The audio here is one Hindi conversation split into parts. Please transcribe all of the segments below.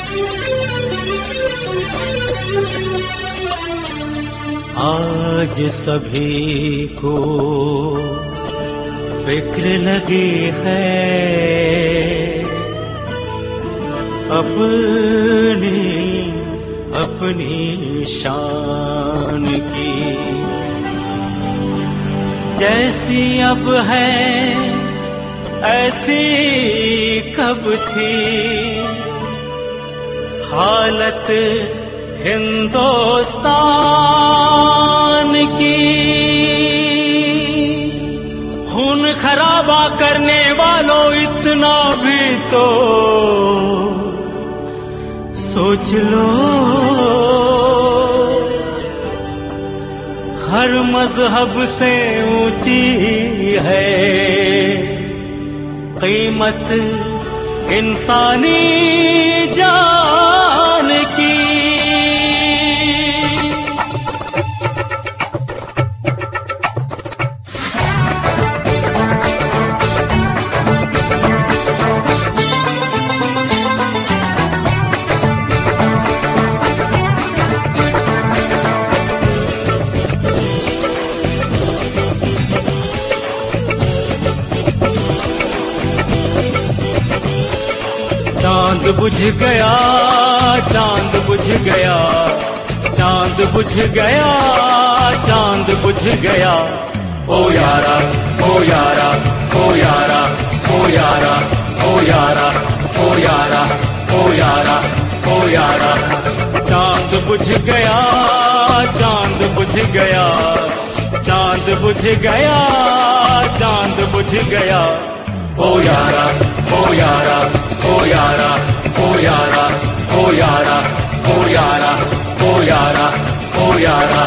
आज सभी को फिक्र लगी है अपनी अपनी शान की, जैसी अब है ऐसी कब थी हालत हिंदुस्तान की। खून खराबा करने वालों इतना भी तो सोच लो, हर मजहब से ऊंची है कीमत इंसानी जान की। चांद बुझ गया, चांद बुझ गया, चांद बुझ गया, चांद बुझ गया। ओ यारा, ओ यारा, ओ यारा, ओ यारा, ओ यारा, ओ यारा, ओ यारा, ओ यारा। चांद बुझ गया, चांद बुझ गया, चांद बुझ गया, चांद बुझ गया। ओ यारा, ओ यारा, ओ यारा, ओ यारा, ओ यारा, ओ यारा, ओ यारा, ओ यारा।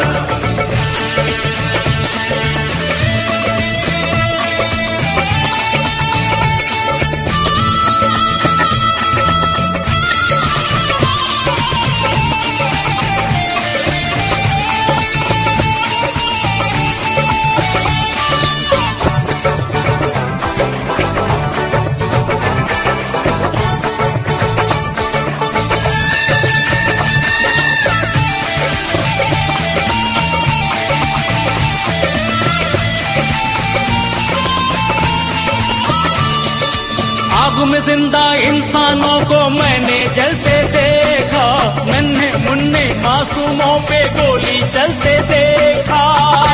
आग में जिंदा इंसानों को मैंने जलते देखा, नन्हे मुन्ने मासूमों पे गोली चलते देखा।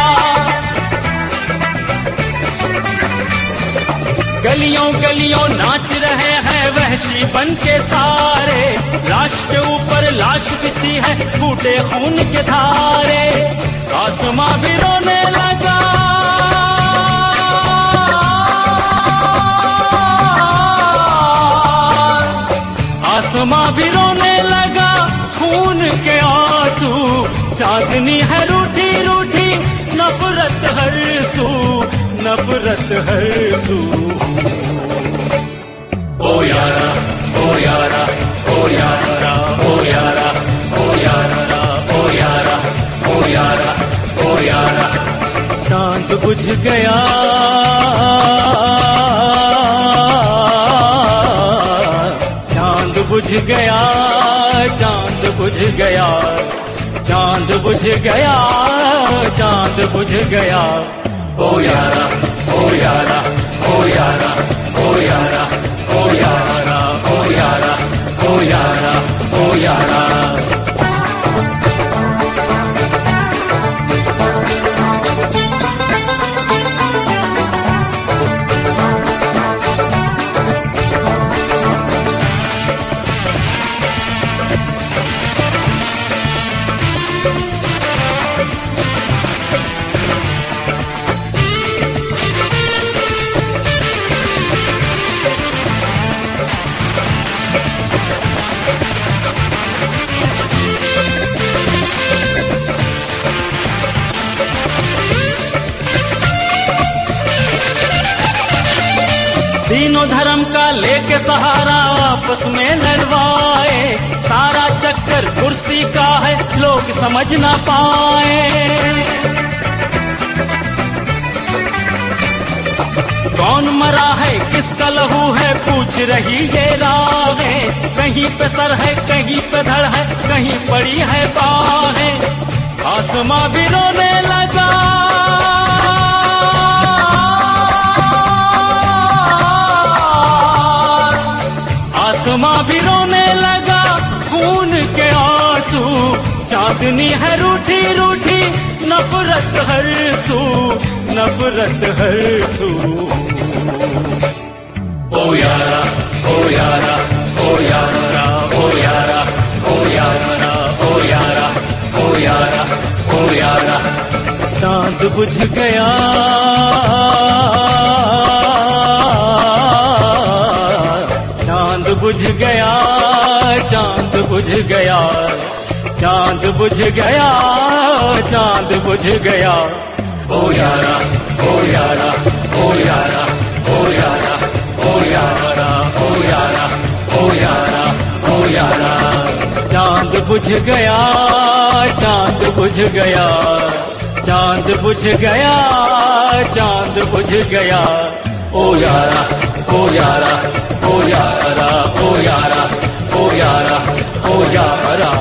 गलियों गलियों नाच रहे हैं वहशी बन के सारे, लाश के ऊपर लाश बिछी है फूटे खून के धारे। आसमां भी रोने लगा, आसमां भी रोने लगा खून के आंसू। चांदनी है रूठी रूठी नफरत हर सू, नफरत हर सू। ओ यारा, ओ यारा, ओ यारा, ओ यारा, ओ यारा, ओ यारा, ओ यारा, ओ यारा। चांद बुझ गया, बुझ गया, चांद बुझ गया, चांद बुझ गया, चांद बुझ गया। ओ यारा, ओ यारा, ओ यारा, ओ यारा, ओ यारा, ओ यारा, ओ यारा, ओ यारा। तीनों धर्म का लेके सहारा आपस में लड़वाए, सारा चक्कर कुर्सी का है लोग समझ ना पाए। कौन मरा है किसका लहू है पूछ रही ये राहें। कहीं पे सर है कहीं पे धड़ है कहीं पड़ी है बाहें। आसमां भी रोने लगा आसमां भी रोने लगा खून के आंसू। चांदनी है रूठी रूठी नफरत हर सू नफरत हर सू। ओ यारा ओ यारा ओ यारा ओ यारा ओ यारा ओ यारा ओ यारा ओ यारा। चांद बुझ गया चांद बुझ गया चांद बुझ गया चांद बुझ गया चांद बुझ गया। ओ यारा ओ यारा ओ यारा ओ यारा ओ यारा ओ यारा ओ यारा ओ यारा। चांद बुझ गया चांद बुझ गया चांद बुझ गया चांद बुझ गया। ओ यारा ओ यारा ओ यारा ओ यारा ओ यारा ओ यारा।